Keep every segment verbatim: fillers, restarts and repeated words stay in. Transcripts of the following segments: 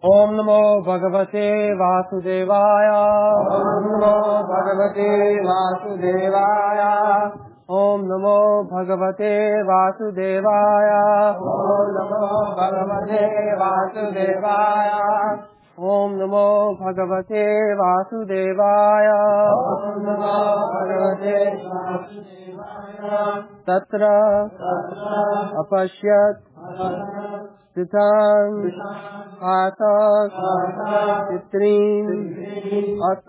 ओम नमो भगवते वासुदेवाय। ओम नमो भगवते वासुदेवाय। ओम नमो भगवते वासुदेवाय। ओम नमो भगवते वासुदेवाय। ओम नमो भगवते वासुदेवाय। ओम नमो भगवते वासुदेवाय। तत्र अपश्यत् स्थितान् आतः पितॄन् अथ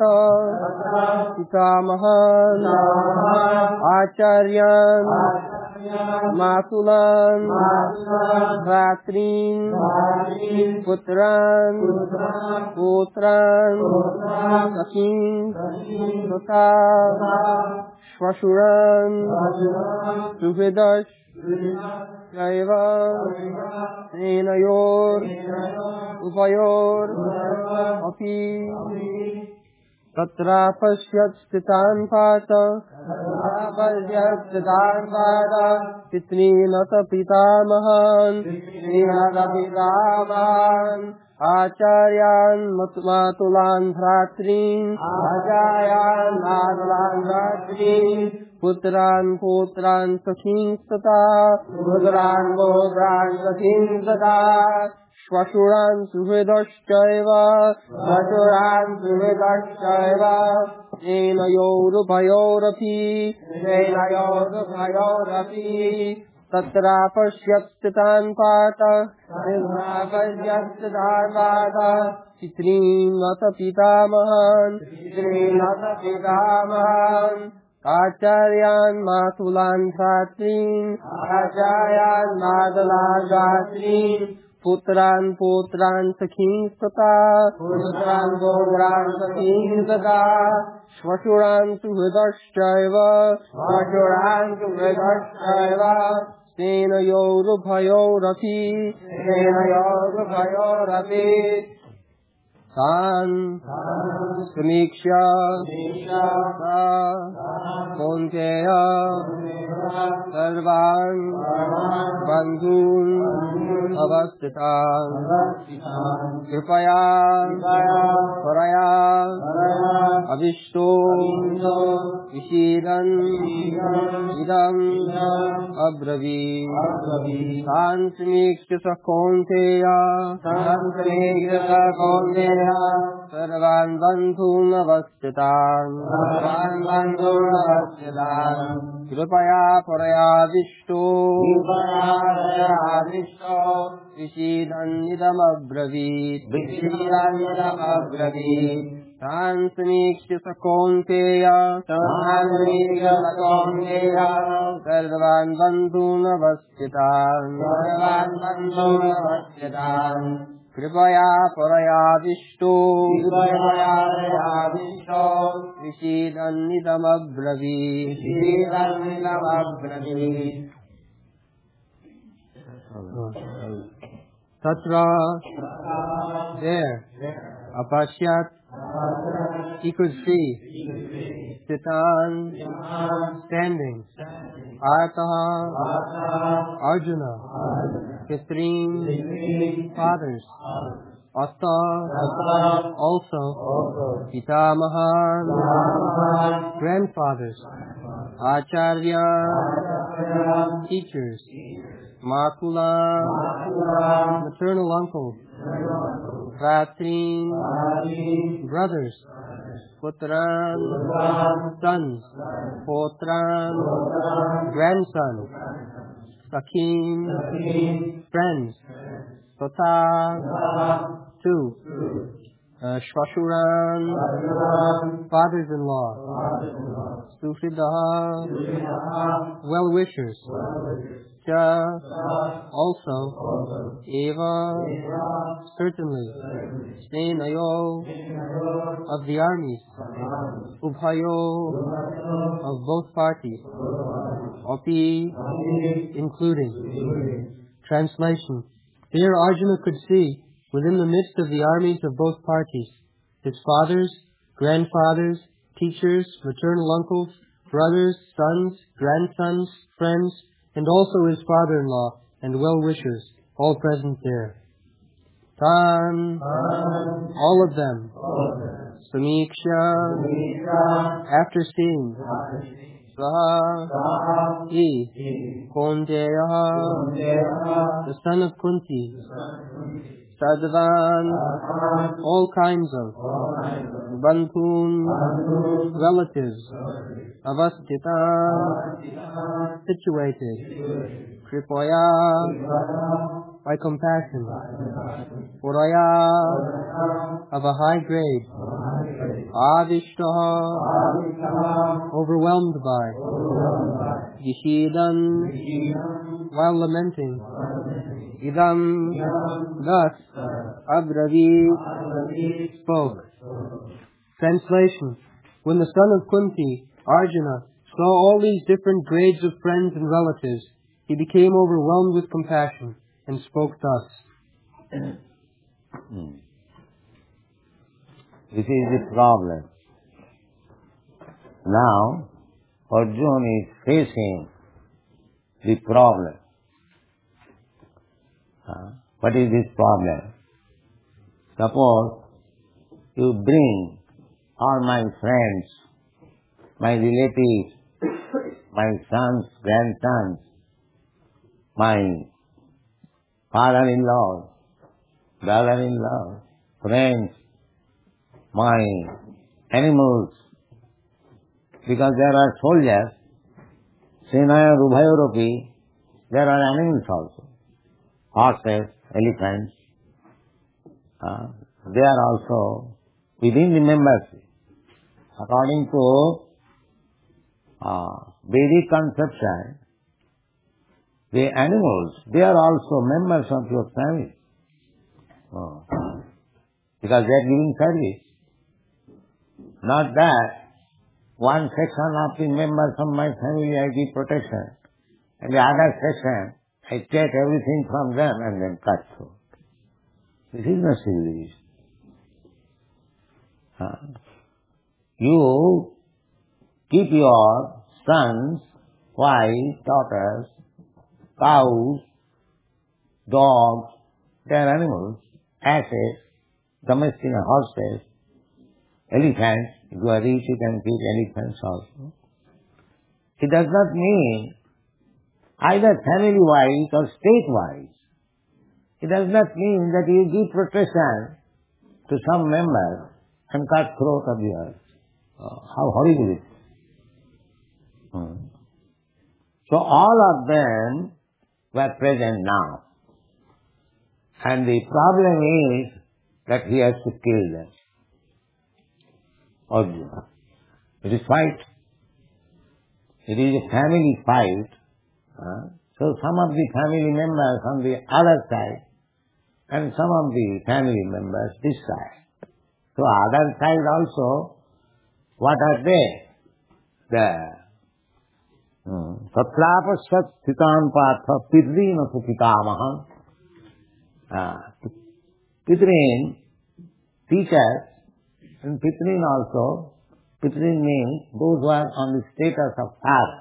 पितामहान् आचार्यान् मातुलान् भ्रातॄन् पुत्रान् पौत्रान् सखीन् तथा श्वशुरान् सुहृदश्च चैव सेनयोर् उभयोर् अपि तत्रापश्यत् स्थितान् पार्थः पितॄनथ पितामहान् पितामहान् आचार्यान् मातुलान् भ्रातॄन् आचार्यान् मातुलान् भ्रातॄन् पुत्रान् पौत्रान् सखींस्तथा पुत्रान् पौत्रान् सखींस्तथा श्वशुरान् सुहृदश्चैव श्वशुरान् सुहृदश्चैव सेनयोरुभयोरपि सेनयोरुभयोरपि तत्रापश्यत् स्थितान् पार्थः पितॄनथ पितामहान् पितॄनथ पितामहान् आचार्यान् मातुलान् भ्रातॄन् आचार्यान् मातुलान् भ्रातॄन् पुत्रान् पौत्रान् सखींस्तथा पुत्रान् पौत्रान् सखींस्तथा श्वशुरान् सुहृदश्चैव श्वशुरान् सुहृदश्चैव सेनयोरुभयोरपि सेनयोरुभयोरपि तान् समीक्ष्य कौन्तेय सर्वान् बन्धून् अवस्थितान् कृपया परया अविष्टो विषीदन् इदम् अब्रवीत् तान् समीक्ष्य स कौन्तेय सर्वान् बन्धून् अवस्थितान् सर्वान् बन्धून् अवस्थितान् कृपया परयादिष्टो विषीदन्निदमब्रवीत् विषीदन्निदमब्रवीत् तान् समीक्ष्य स कौन्तेय सर्वान् बन्धून् अवस्थितान् सर्वान् बन्धून् अवस्थितान् कृपया परयादिष्टो विषीदन्निदमब्रवीत् तत्र there apashyat he could see Titan standing Artaha Arjuna Pitreen fathers Asta also Pitamahan grandfathers Acharya teachers Makula maternal uncles Bhatreen brothers Putran sons Potran grandsons Sakim friends Tata two uh, Shvashuran fathers-in-law Sufridaha well-wishers Cha also Eva certainly Senayo of the armies Ubhayo of both parties Api including Translation. Here Arjuna could see within the midst of the armies of both parties his fathers, grandfathers, teachers, maternal uncles, brothers, sons, grandsons, friends, and also his father-in-law and well-wishers, all present there. Tan, all of them, Samiksha, after seeing, Svaha, he, Kaunteya, the son of Kunti, Sadhavan, all kinds of, Bandhun, relatives, Avastita, situated, Kripaya, by compassion, Puraya, of a high grade, Avishtaha, overwhelmed by, Yishidan, while lamenting, Idam, thus, Abravi, spoke. Translation. When the son of Kunti, Arjuna, saw all these different grades of friends and relatives, he became overwhelmed with compassion and spoke thus. Hmm. This is the problem. Now, Arjuna is facing the problem. Uh, what is this problem? Suppose you bring all my friends, my relatives, my sons, grandsons, my father-in-law, brother-in-law, friends, my animals, because there are soldiers, Senaya Rubhayoropi, there are animals also, horses, elephants, uh, they are also within the membership. According to uh, Vedic conception, the animals, they are also members of your family. Oh. Because they are giving service. Not that one section of the members of my family I give protection, and the other section I take everything from them and then cut through. This is not civilization. Uh, you keep your sons, wives, daughters, cows, dogs, they are animals, asses, domestic horses, elephants. If you are rich, you can keep elephants also. It does not mean either family-wise or state-wise. It does not mean that you give protection to some member and cut throat of the earth. Oh, how horrible it is. Hmm. So all of them were present now. And the problem is that he has to kill them. Arjuna. It is fight. It is a family fight. Uh, so some of the family members on the other side and some of the family members this side. So other side also, what are they? The Tatlapasat Thitan Patha Pidrina Pupitamaha. Pitrin, teachers, and Pitrin also. Pitrin means those who are on the status of father.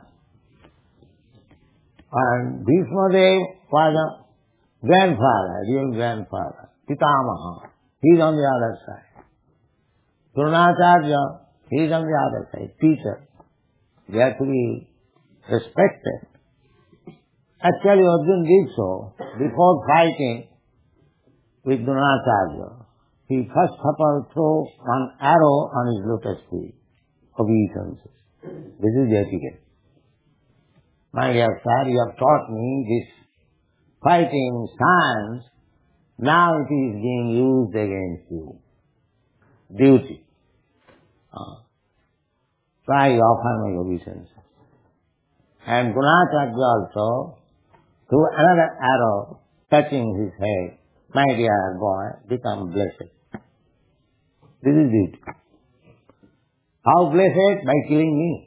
And Bhishmadev was a grandfather, real grandfather, Pitamaha. He is on the other side. Dronacharya, he is on the other side, teacher. They have to be respected. Actually, Arjuna did so before fighting with Dronacharya. He first of all threw one arrow on his lotus feet, obeisances. This is the etiquette. My dear sir, you have taught me this fighting science. Now it is being used against you. Duty. Uh, so I offer my obeisances. And Dronacharya also threw another arrow touching his head. My dear boy, become blessed. This is it. How blessed? By killing me.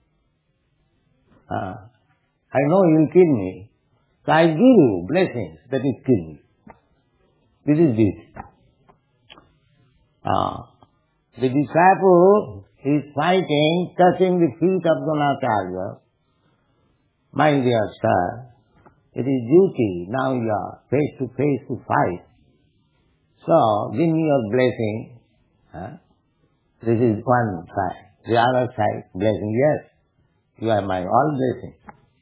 Uh, I know you will kill me. So I give you blessings that is kill me. This is it. Uh, the disciple is fighting, touching the feet of Dronacharya. My dear sir, it is duty. Now you are face to face to fight. So, give me your blessing. Huh? This is one side. The other side, blessing, yes, you are my all blessing.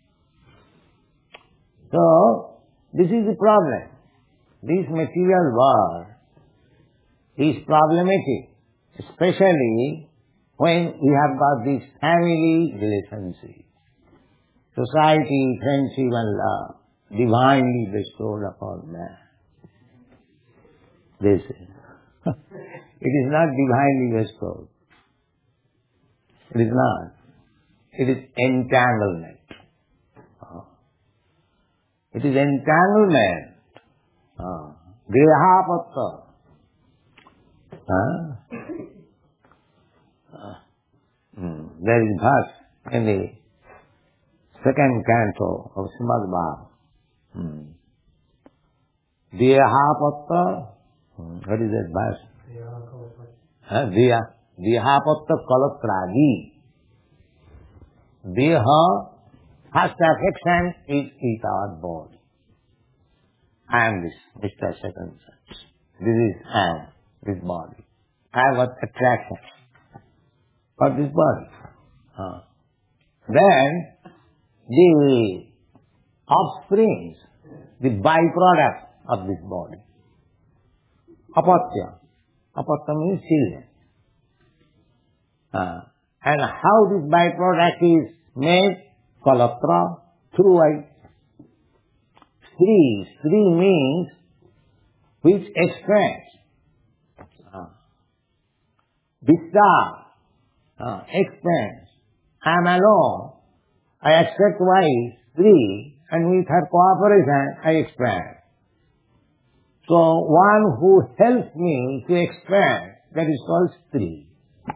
So, this is the problem. This material world is problematic, especially when we have got this family relationship, society, friendship and love, divinely bestowed upon man. This is. It is not divinely bestowed. It is not. It is entanglement. It is entanglement. Grihapatta. Huh? Hmm. There is verse in the second canto of Srimad Bhagavatam. Hmm. Grihapatta. Hmm. What is that verse? Huh? Diya. Grihapatta kalatradi. Deha, first affection is is our body. I am this, Mister Second Sense. This is I am, this body. I have got attraction for this body. Uh. Then, the offsprings, the byproduct of this body. Apatya. Apatya means children. Uh. And how this byproduct is made? Kalatra, through I. Stri. Stri means which expands. Uh. Vistar, uh, expands. I am alone. I accept wife, Stri, and with her cooperation, I expand. So one who helps me to expand, that is called Stri.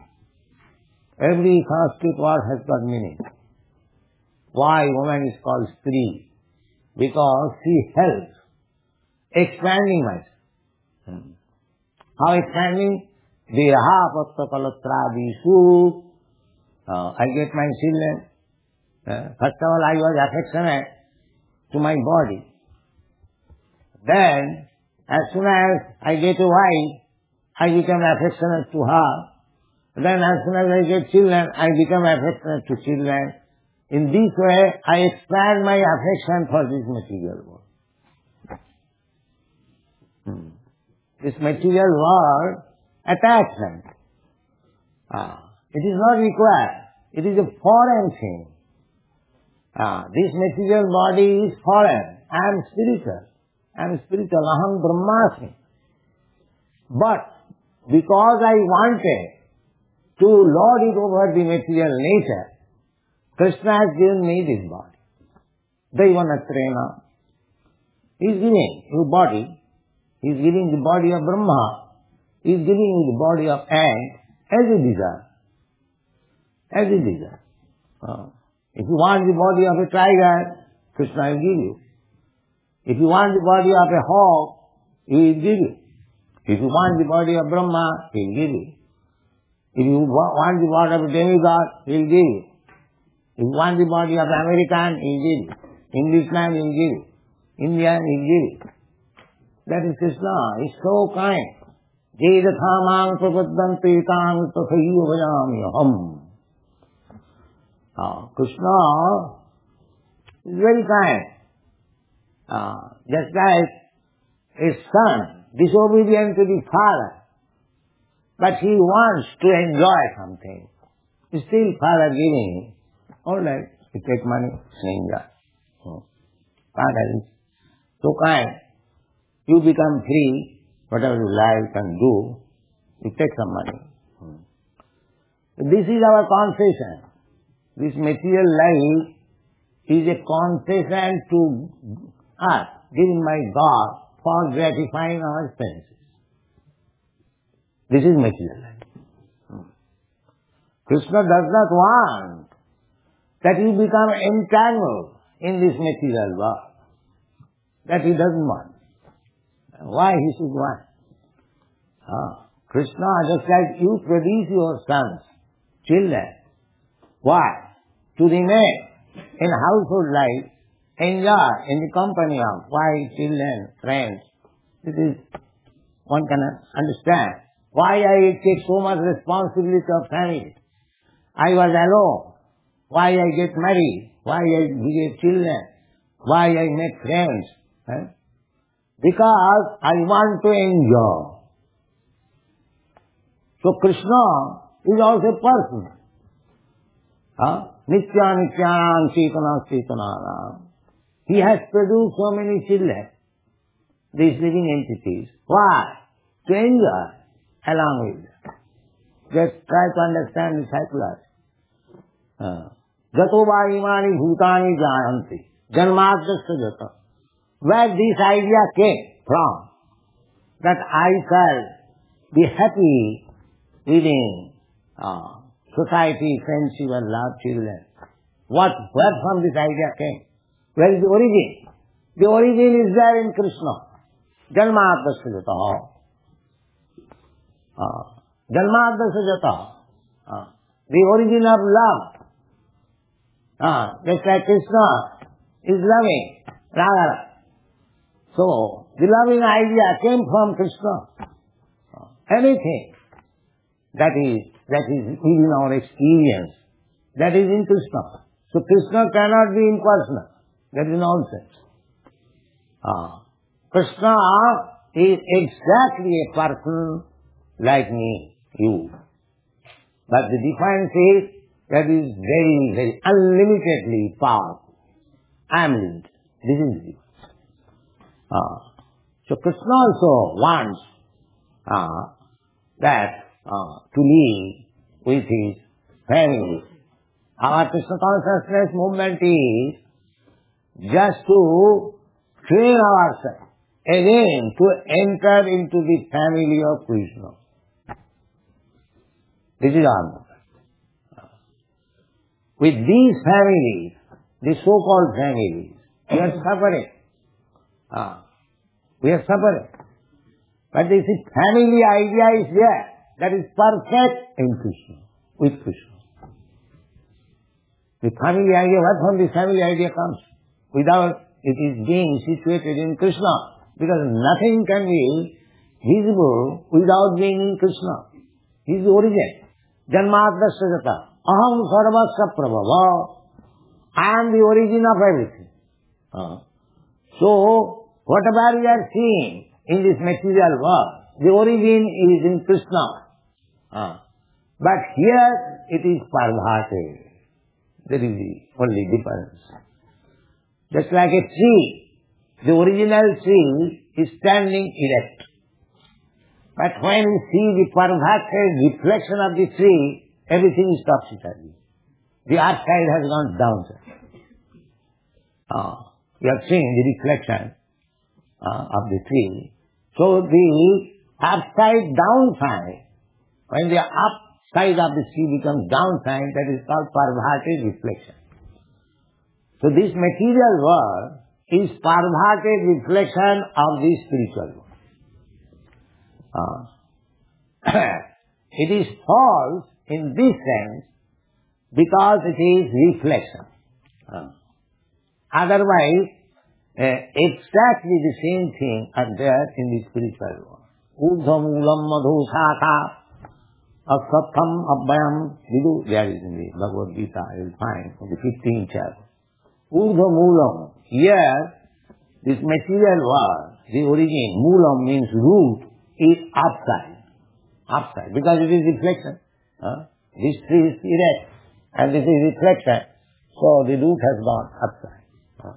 Every Sanskrit word has got meaning. Why woman is called Stri? Because she helps expanding myself. Hmm. How expanding? Deha patta kalatradisu. Uh, I get my children. Uh, first of all, I was affectionate to my body. Then, as soon as I get a wife, I become affectionate to her. Then as soon as I get children, I become affectionate to children. In this way, I expand my affection for this material world. Hmm. This material world, attachment. Ah, it is not required. It is a foreign thing. Ah, this material body is foreign. I am spiritual. I am spiritual. Aham Brahmasmi. But because I wanted to lord it over the material nature, Krishna has given me this body. Daivanatrena. He is giving you body. He is giving the body of Brahma. He is giving you the body of ant as you desire. As you desire. Uh, if you want the body of a tiger, Krishna will give you. If you want the body of a hawk, he will give you. If you want the body of Brahma, he will give you. If you want the body of a demigod, he will give you. If you want the body of an American, he will give you. Englishman, he will give you. Indian, he will give you. That is Krishna. He is so kind. Jedathamang prapaddanti tang tathaiva vajami aham. Uh, Krishna is very kind. Uh, just like a son, disobedient to the father, but he wants to enjoy something. Still father giving, all right, you take money, enjoy. Hmm. Father is so kind. You become free, whatever you like and do, you take some money. Hmm. This is our concession. This material life is a concession to us, given by God for gratifying our senses. This is material life. Hmm. Krishna does not want that you become entangled in this material world. That he doesn't want. Why he should want? Ah, Krishna, just like you produce your sons, children. Why? To remain in household life, enjoy in the company of wife, children, friends. This is one can understand why I take so much responsibility of family. I was alone. Why I get married? Why I beget children? Why I make friends? Eh? Because I want to enjoy. So Krishna is also a person. Huh? Nitya Nityanam Chetana Chetananam. He has produced so many children, these living entities. Why? To enjoy along with them. Just try to understand the psychology. Jato va imani bhutani jayanti. Janmadhyasya jata. Where this idea came from, that I shall be happy within uh, society, friendship and love children. What, where from this idea came? Where is the origin? The origin is there in Krishna. Janmadhyasya jata. Uh, Janmadhyasya jata. Uh, the origin of love. Uh, just like Krishna is loving Radha. So, the loving idea came from Krishna. Uh, anything that is, that is within our experience, that is in Krishna. So Krishna cannot be impersonal. That is nonsense. Uh, Krishna is exactly a person like me, you. But the difference is that is very, very unlimitedly powerful. I am limited. This is the difference. Uh, so Krishna also wants uh, that uh, to live with his family. Our Krishna consciousness movement is just to train ourselves again to enter into the family of Krishna. This is our movement. With these families, the so-called families, we are suffering. Ah, we are suffering. But this family idea is there. That is perfect in Krishna, with Krishna. The family idea, where from the family idea comes? Without it is being situated in Krishna. Because nothing can be visible without being in Krishna. He is the origin. Janmadhyasya jata. Aham sarvasya prabhava. I am the origin of everything. Uh. So, whatever we are seeing in this material world, the origin is in Krishna. Uh. But here it is parvate. There is the only difference. Just like a tree, the original tree is standing erect. But when you see the parvate reflection of the tree, everything is topsy-turvy. The upside has gone downside. Uh, you have seen the reflection uh, of the tree. So the upside downside, when the upside of the tree becomes downside, that is called parvate reflection. So this material world is parvate reflection of the spiritual world. Uh, it is false in this sense because it is reflection. Uh, otherwise, uh, exactly the same thing are there in the spiritual world. Urdhva moolam madhu shakha asatham abhayam vidu. There is in the Bhagavad Gita, you will find in the fifteenth chapter. Urdhva moolam. Here, this material world, the origin, moolam means root, is upside. Upside. Because it is reflection. Huh? This tree is erect. And this is reflection. So the root has gone upside. Huh?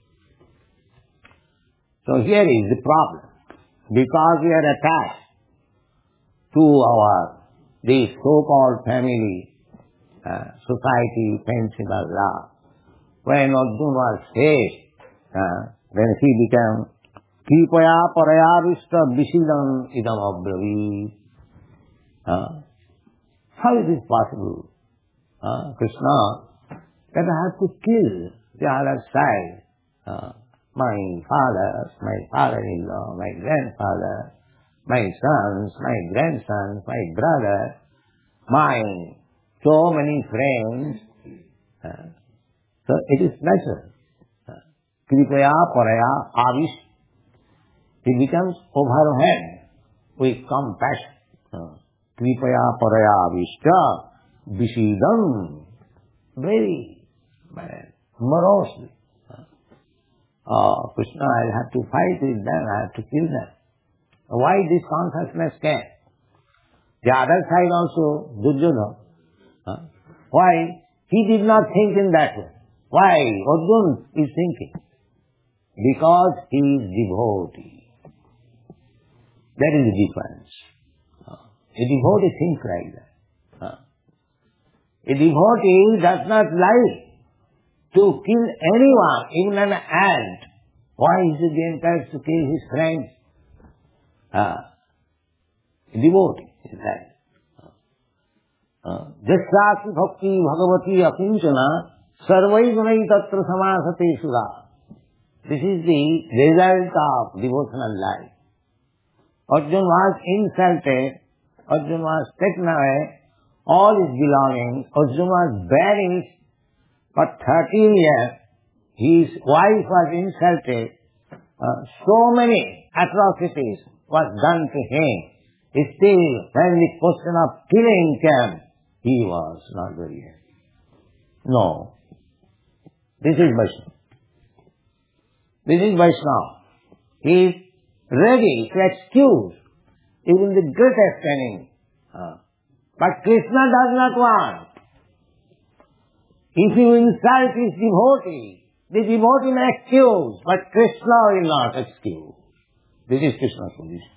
So here is the problem. Because we are attached to our, this so-called family, uh, society, friendship, love. When Arjuna was faced, uh, then he became Kripaya paraya vishta visidam idam abravit. Uh, how is this possible? Uh, Krishna, that I have to kill the other side. Uh, my father, my father-in-law, my grandfather, my sons, my grandsons, my brother, my so many friends. Uh, so it is natural. Kripaya paraya avish. He becomes overwhelmed with compassion. Kripaya paraya vishta visidam. Very morosely. Oh, Krishna, I'll have to fight with them, I have to kill them. Why this consciousness came? The other side also, Duryodhana. Huh? Why? He did not think in that way. Why? Arjuna is thinking. Because he is devotee. That is the difference. Huh? A devotee thinks like that. Huh? A devotee does not like to kill anyone, even an ant. Why is he encouraged to kill his friends? Uh, devotee is that. Jasyasi bhakti bhagavati akinchana sarvai gunai tatra samasate sudha. This is the result of devotional life. Arjuna was insulted, Arjuna was taken away, all his belongings, Arjuna was banished for thirteen years, his wife was insulted, uh, so many atrocities was done to him. Still, when the question of killing came, he was not very happy. No. This is Vaishnava. This is Vaishnava. He is ready to excuse even the greatest enemy. Uh, but Krishna does not want. If you insult his devotee, the devotee may excuse, but Krishna will not excuse. This is Krishna's position.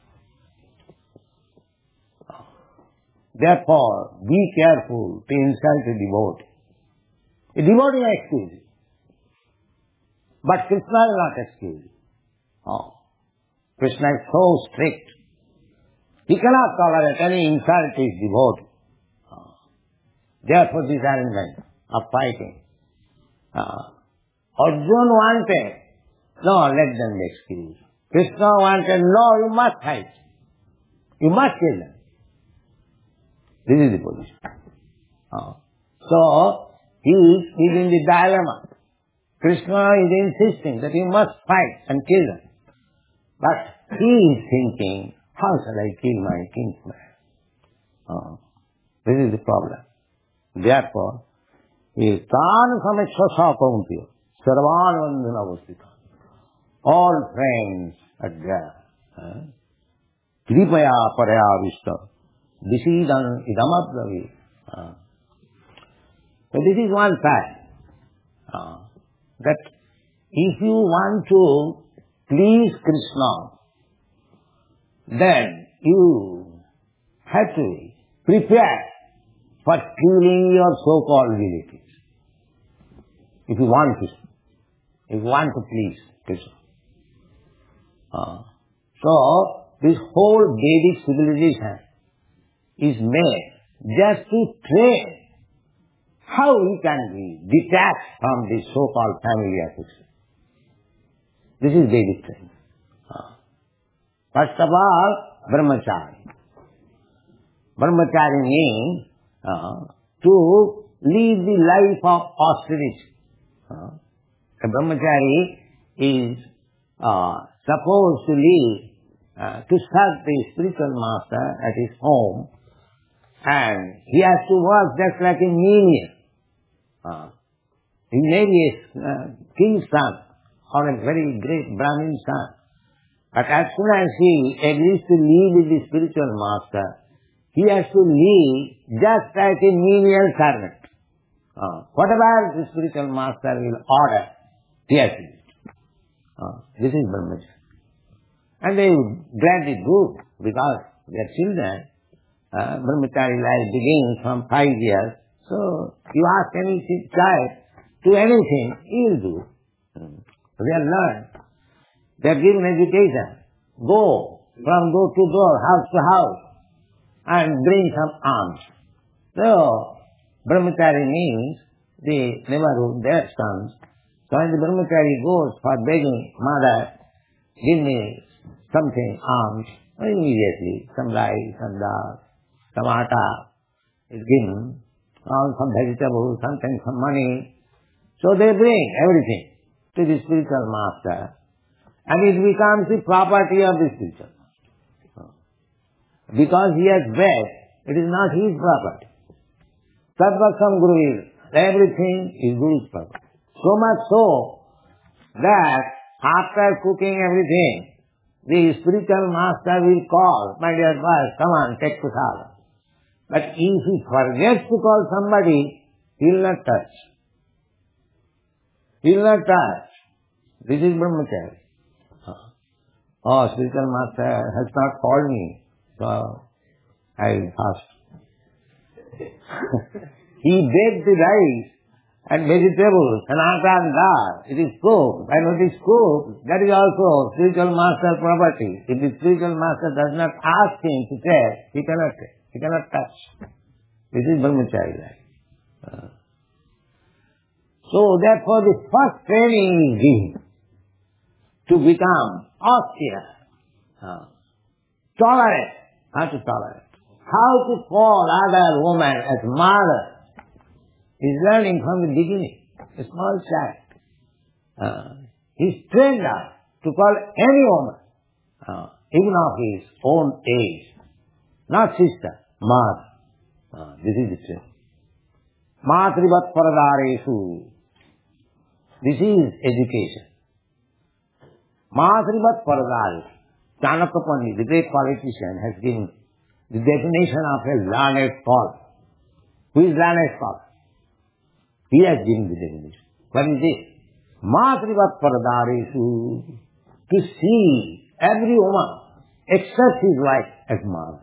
Therefore, be careful to insult a devotee. A devotee may excuse you, but Krishna will not excuse you. Oh. Krishna is so strict. He cannot tolerate any insult to his devotee. Oh. Therefore, this arrangement of fighting. Uh, Arjuna wanted, no, let them be excused. Krishna wanted, no, you must fight. You must kill them. This is the position. Uh, so, he is in the dilemma. Krishna is insisting that you must fight and kill them. But he is thinking, how shall I kill my kinsman? Uh, this is the problem. Therefore, Tan samekshasa kauntiya, sarvan vandhana avastita. All friends are there. Kripaya paraya vishta. Disidan idamabdavi. So this is one fact. Uh, that if you want to please Krishna, then you have to prepare for killing your so-called relatives. If you want to, if you want to please Krishna. Uh, so, this whole Vedic civilization is made just to train how we can be detached from this so-called family affection. This is Vedic training. Uh, first of all, brahmachari. Brahmachari means uh, to lead the life of austerity. Uh, a brahmachari is uh, supposed to live, uh, to serve the spiritual master at his home, and he has to work just like a menial. Uh, he may be a uh, king's son or a very great Brahmin son, but as soon as he agrees to live with the spiritual master, he has to live just like a menial servant. Uh, whatever the spiritual master will order, he has to do. Uh, this is brahmacharya. And they would gladly do, because their children, uh, brahmachari life begins from five years. So, you ask any child to anything, he will do. Mm. They are learned. They are given education. Go from door to door, house to house, and bring some alms. So, brahmachari means the neighborhood, their sons. So when the brahmachari goes for begging, mother, give me something, alms, immediately, some rice, some dal, some atta is given, or some vegetables, something, some money. So they bring everything to the spiritual master, and it becomes the property of the spiritual master. Because he has read, it is not his property. Sarvasam Guru is, everything is Guru's property. So much so that after cooking everything, the spiritual master will call, my dear boy, come on, take prasad. But if he forgets to call somebody, he will not touch. He will not touch. This is brahmacharya. Oh, spiritual master has not called me, so I fast. He baked the rice and vegetables and atta and dal. It is cooked. And when it is cooked, that is also spiritual master property. If the spiritual master does not ask him to take, he cannot take. He cannot touch. This is brahmacharya life. Uh. So therefore the first training is given to become austere, uh, tolerant, how to tolerate, how to call other women as mother. He's learning from the beginning, a small child. Uh, he's trained up to call any woman, uh, even of his own age, not sister, mother. Uh, this is the training. Matrivat paradareshu. This is education. Matrivat paradareshu. Chanakya Pandit, the great politician, has given the definition of a learned scholar. Who is learned scholar? He has given the definition. What is this? Matrivat paradareshu. To see every woman except his wife as mother.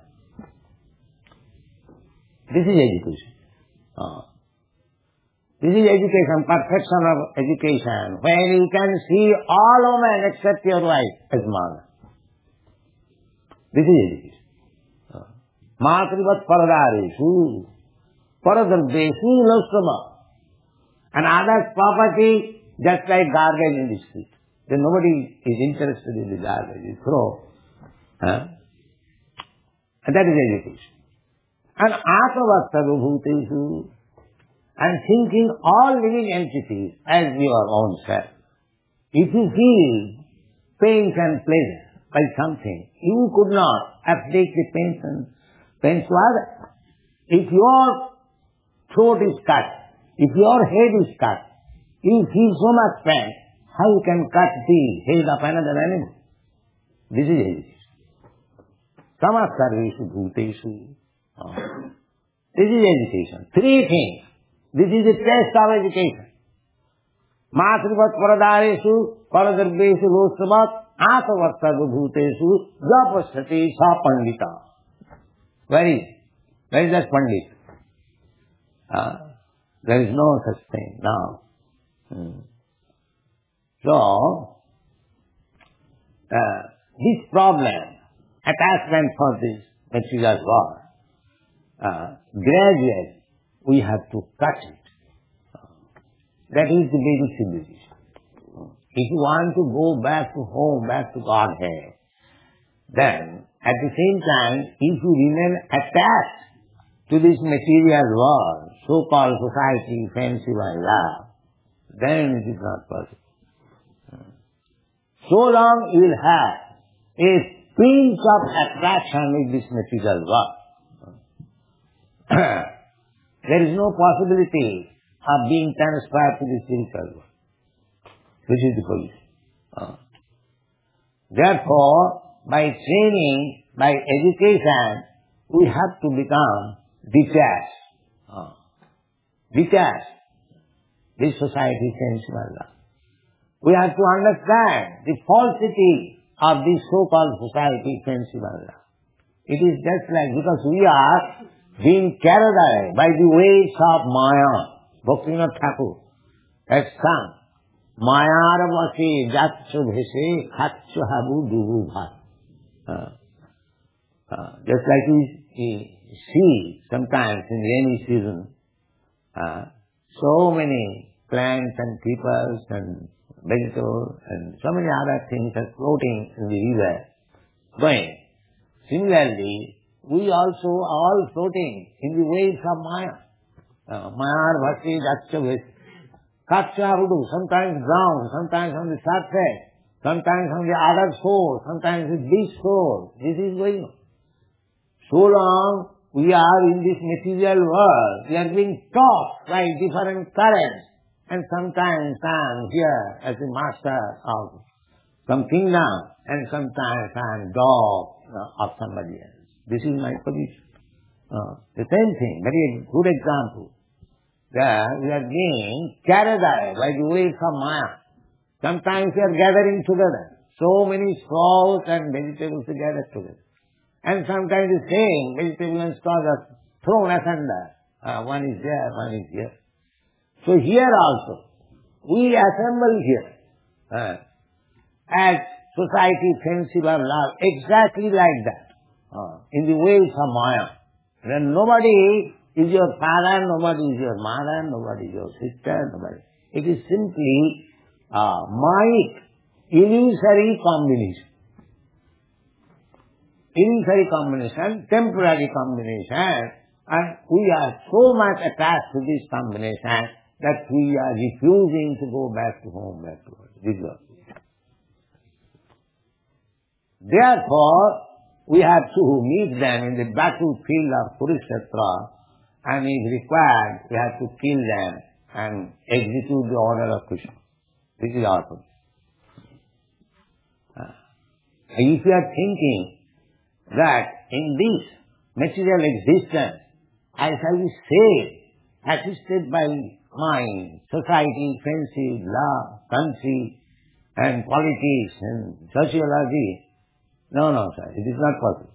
This is education. Uh. This is education, perfection of education, where you can see all women except your wife as mother. This is education. Matrivat paradareshu, paradarbeshu lostama. And others' property, just like garbage in the street. Then nobody is interested in the garbage. You throw. Huh? And that is education. And atmavastadubhuteshu, and thinking all living entities as your own self. If you feel pains and pleasure by something, you could not afflict the pains and pains to others. If your throat is cut, if your head is cut, you feel so much pain, how you can cut the head of another animal? This is education. Samasarveshu bhuteshu. This is education. Three things. This is the test of education. Matrivat paradareshu, paradarbeshu losamat, atavastadubhuteshu, japasati sa pandita. Where is? Where is that pandit? Uh, there is no such thing now. Hmm. So, uh, this problem, attachment for this material world, uh, gradually we have to cut it. That is the basic civilization. If you want to go back to home, back to Godhead, then at the same time, if you remain attached to this material world, so-called society, fancy by love, then it is not possible. So long you will have a pinch of attraction with this material world. There is no possibility of being transferred to the spiritual world. Which is the position. Uh. Therefore, by training, by education, we have to become detached. Uh. Detached. This society sensual love. We have to understand the falsity of this so-called society sensual love. It is just like, because we are being carried away by the waves of Maya. Bhaktivinoda Thakur has sung, Mayar vase jatsu bhese khatsu habu dubu bhat. Just like we, we see sometimes in rainy season, uh, so many plants and peoples and vegetables and so many other things are floating in the river, going. Similarly, we also are all floating in the waves of Maya. Mayar bhakti jatsu bhese. Sometimes ground, sometimes on the surface, sometimes on the other shore, sometimes with this shore. This is going on. So long we are in this material world, we are being taught by different currents. And sometimes I am here as a master of some kingdom, and sometimes I am dog of somebody else. This is my position. Uh, the same thing, very good example. There we are being carried away by the waves of Maya. Sometimes we are gathering together. So many straws and vegetables are gathered together. And sometimes the same vegetable and straws are thrown asunder. Uh, one is there, one is here. So here also, we assemble here uh, as society fanciful of love, exactly like that, uh, in the waves of Maya. Then nobody is your father, nobody is your mother, nobody is your sister, nobody. It is simply uh, Maya, illusory combination. Illusory combination, temporary combination, and we are so much attached to this combination that we are refusing to go back to home, back to home. This is Therefore, we have to meet them in the battlefield of Kurukshetra, and if required, we have to kill them and execute the order of Krishna. This is our position. If you are thinking that in this material existence, I shall be saved, assisted by my society, friendship, love, country, and politics, and sociology. No, no, sir, it is not possible.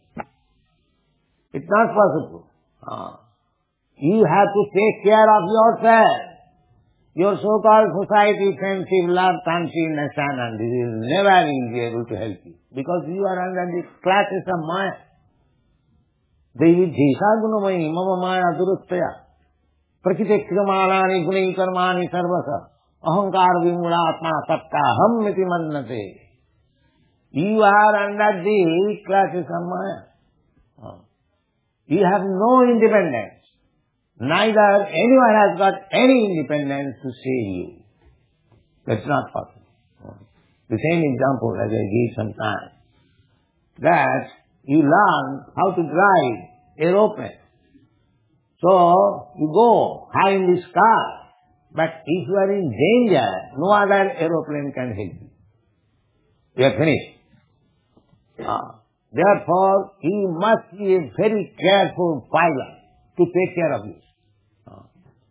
It's not possible. Uh, you have to take care of yourself. Your so-called society, friendship, love, country, nation, and this will never be able to help you. Because you are under the clutches of Maya. Devi Dhesa Gunamai Mama Maya Duruttaya. Prakriti Krimalani Guni Karmani Sarvasa. Ahankar Vimulatma Tatta Ham Miti Mannate. You are under the clutches of Maya. You have no independence. Neither anyone has got any independence to save you. That's not possible. The same example as I gave some time. That you learn how to drive aeroplane. So you go high in the sky. But if you are in danger, no other aeroplane can help you. You are finished. Uh, therefore, you must be a very careful pilot to take care of this. Uh,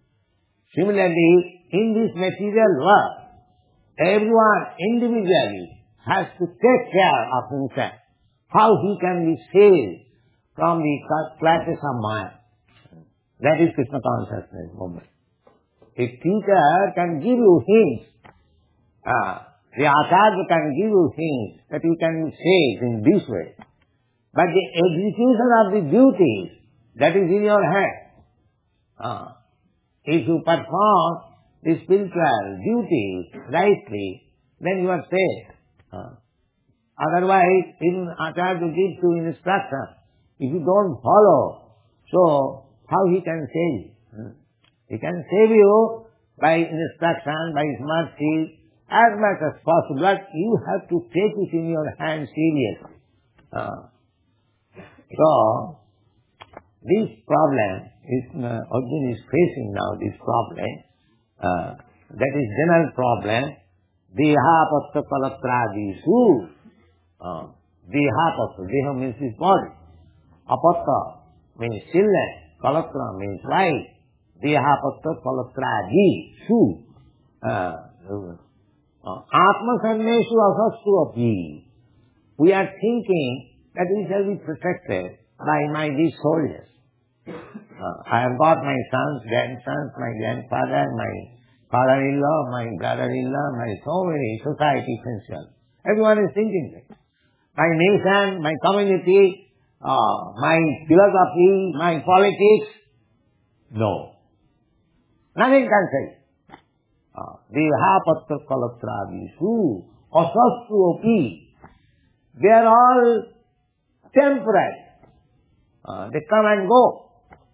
similarly, in this material world, everyone individually has to take care of himself. How he can be saved from the clutches of Maya. That is Krishna consciousness movement. A teacher can give you hints. Uh, the Acharya can give you hints that you can be saved in this way. But the execution of the duties, that is in your hand. Uh, if you perform the spiritual duties rightly, then you are saved. Uh, otherwise, in Acharya gives you instruction. If you don't follow, so how he can save you? Hmm? He can save you by instruction, by his mercy, as much as possible, but you have to take it in your hand seriously. Uh, so, this problem is, uh, Arjuna is facing now, this problem, uh, that is general problem, deha patta palatradisu. Uh, deha patta, deha means his body. Apatta means children, palatra means wife. Deha patta palatradisu. Atma sanneshu asastu api. We are thinking that we shall be protected by my these soldiers. Uh, I have got my sons, grandsons, my grandfather, my father-in-law, my brother-in-law, my so many society friends. Everyone is thinking that. My nation, my community, uh, my philosophy, my politics. No. Nothing can say. Deha patra kalatravisu asastu api. They are all temporary. Uh, they come and go.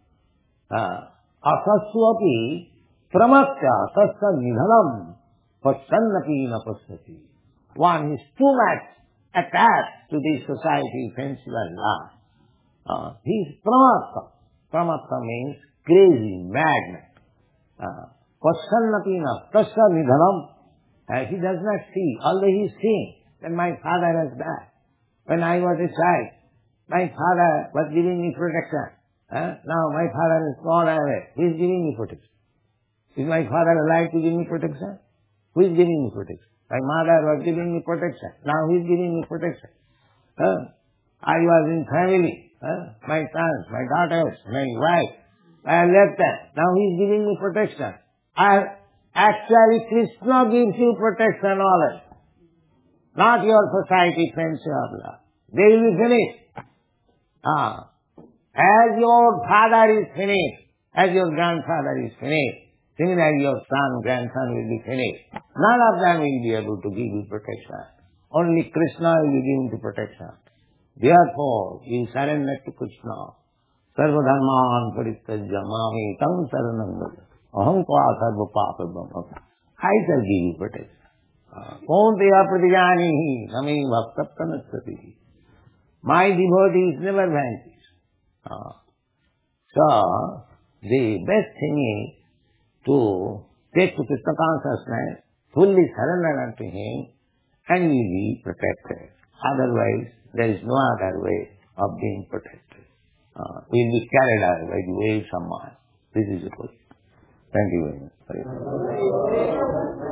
Asastu api pramatya tasya nidhanam pasyannapi na pasyati. One is too much attached to this society, friendship and love. Uh, he is pramatta. Pramatta means crazy, madman. Pasannapina, tasya nidhanam. Uh, he does not see, although he is seeing that my father has died. When I was a child, my father was giving me protection. Uh, now my father is gone away. He is giving me protection. Is my father alive to give me protection? Who is giving me protection? My mother was giving me protection. Now who is giving me protection? Uh, I was in family. Uh, my sons, my daughters, my wife. I left them. Now he is giving me protection. I, actually Krishna gives you protection always. Not your society friends of love. They will be finished. Ah. As your father is finished, as your grandfather is finished, similarly your son, grandson will be finished. None of them will be able to give you protection. Only Krishna will be giving you protection. Therefore, you surrender to Krishna. Sarva dharman parittajya mami tam saranam vraja. Aham tva sarva papa brahma. I shall give you protection. Kaunteya pratijanihi nami bhaktaptanasati. My devotees never vanish. Uh, so, the best thing is to take to Krishna consciousness, fully surrender unto Him, and you will be protected. Otherwise, there is no other way of being protected. Uh, we will be carried away by the waves of mind. This is the question. Thank you very much.